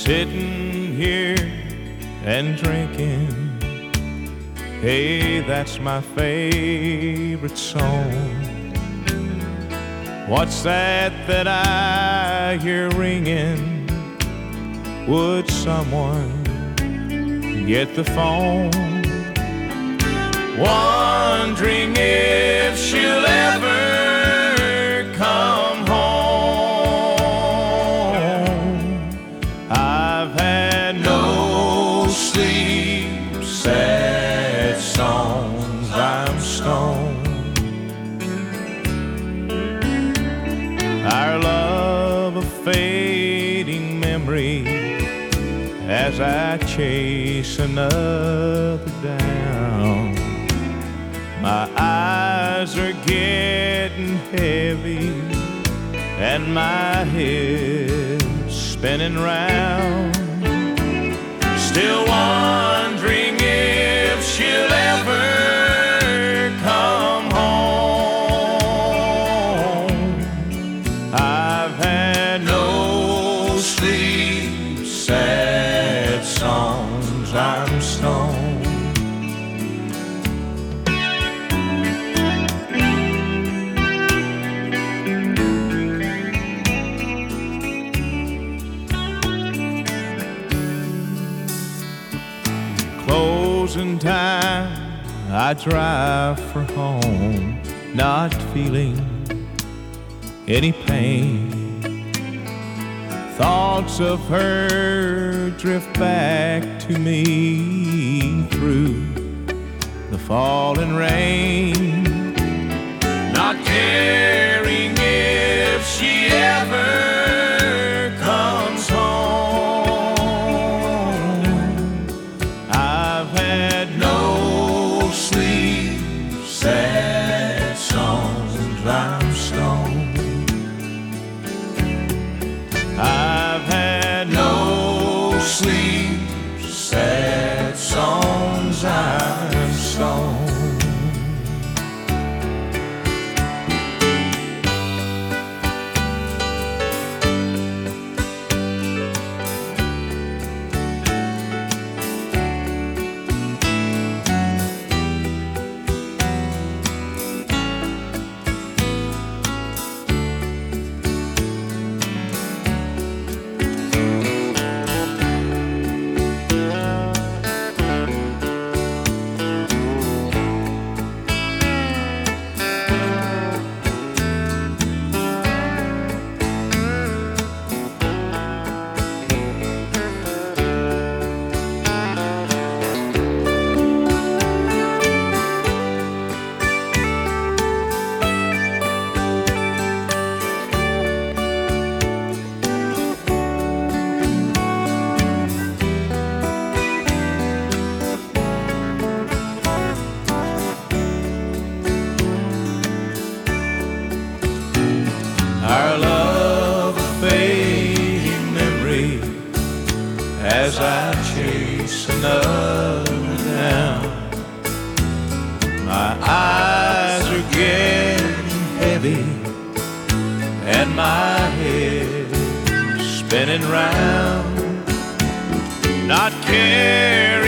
sitting here and drinking. Hey, that's my favorite song. What's that that I hear ringing? Would someone get the phone? Wondering if she'll ever come home. I've had no sleep, sad songs, I'm stoned. Our love a fading memory as I chase another down. My eyes are getting heavy and my head's spinning round. Still wondering if she'll ever come home. I've had no sleep, sad songs, I'm stoned. Closing time, I drive for home, not feeling any pain. Thoughts of her drift back to me through the falling rain. Not caring if she ever comes home. I've had no sleep, sad songs, I'm stoned. I've had no sleep, sad songs, I'm stoned. Our love a fading memory as I chase another down. My eyes are getting heavy and my head spinning round. Not caring